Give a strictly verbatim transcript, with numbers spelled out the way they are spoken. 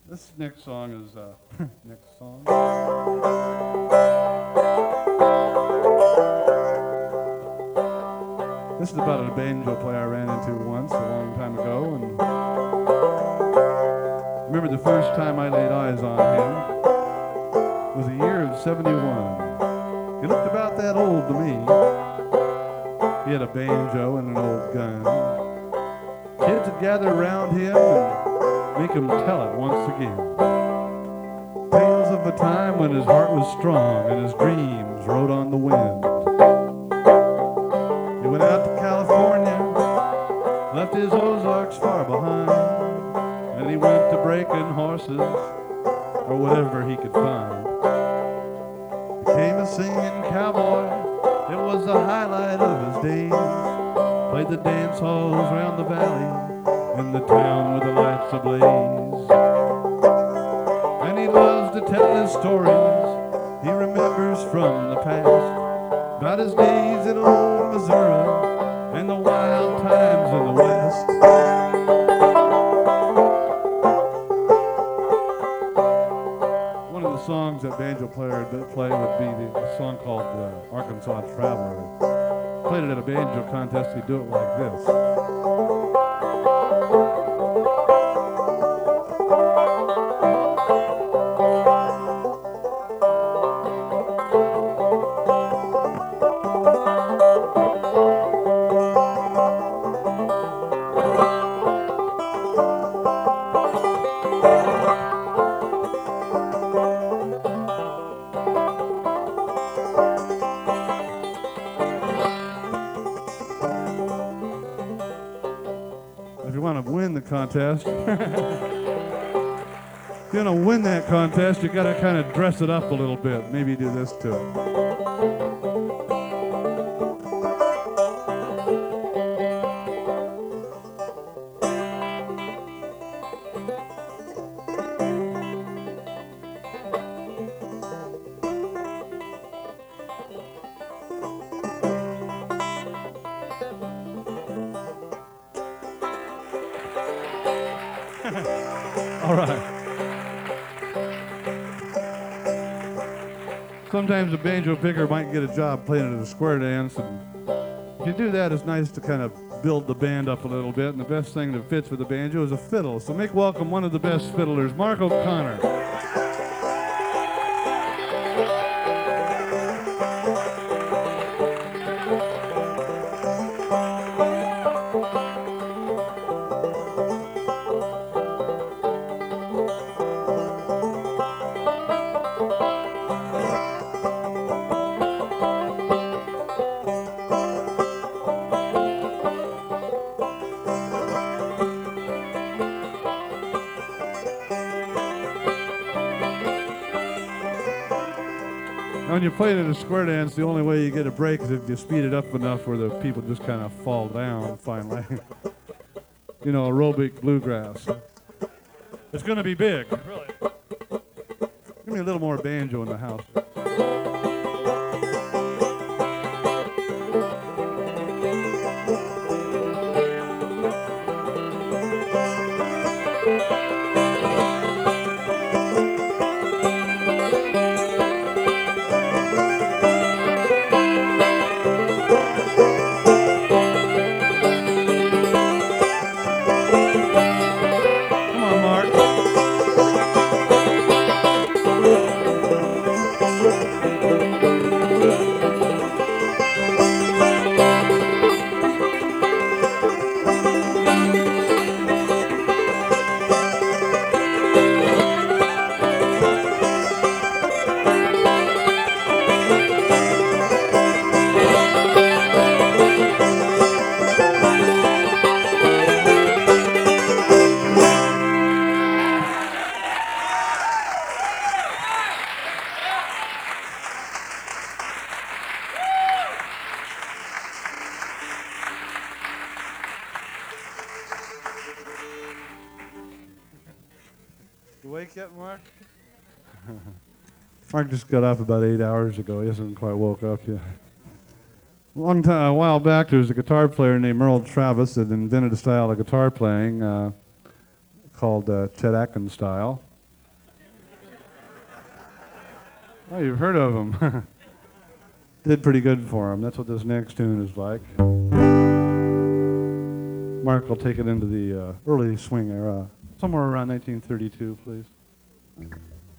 This next song is, uh, next song. This is about a banjo player I ran into once a long time ago, and I remember the first time I laid eyes on him was the year of seventy-one. He looked about that old to me. He had a banjo and an old gun. Kids would gather around him and make him tell it once again. Tales of a time when his heart was strong and his dreams rode on the wind. He went out to California, left his Ozarks far behind, and he went to breaking horses or whatever he could find. Became a singing cowboy, it was the highlight of his days. Played the dance halls round the valley, in the town with the lights ablaze. And he loves to tell his stories he remembers from the past, about his days in old Missouri and the wild times in the West. One of the songs that banjo player would play would be the, a song called uh, Arkansas Traveler. Played it at a banjo contest, he'd do it like this. If you want to win the contest, if you want to win that contest, you got to kind of dress it up a little bit. Maybe do this to it. All right. Sometimes a banjo picker might get a job playing at a square dance, and if you do that, it's nice to kind of build the band up a little bit, and the best thing that fits with the banjo is a fiddle. So make welcome one of the best fiddlers, Mark O'Connor. When you play it at a square dance, the only way you get a break is if you speed it up enough where the people just kind of fall down finally. You know, aerobic bluegrass. It's going to be big. Really. Give me a little more banjo in the house. You awake yet, Mark? Mark just got up about eight hours ago. He hasn't quite woke up yet. A long time, a while back, there was a guitar player named Merle Travis that invented a style of guitar playing uh, called uh, Chet Atkins style. Oh, you've heard of him. Did pretty good for him. That's what this next tune is like. Mark will take it into the uh, early swing era, somewhere around nineteen thirty-two, please.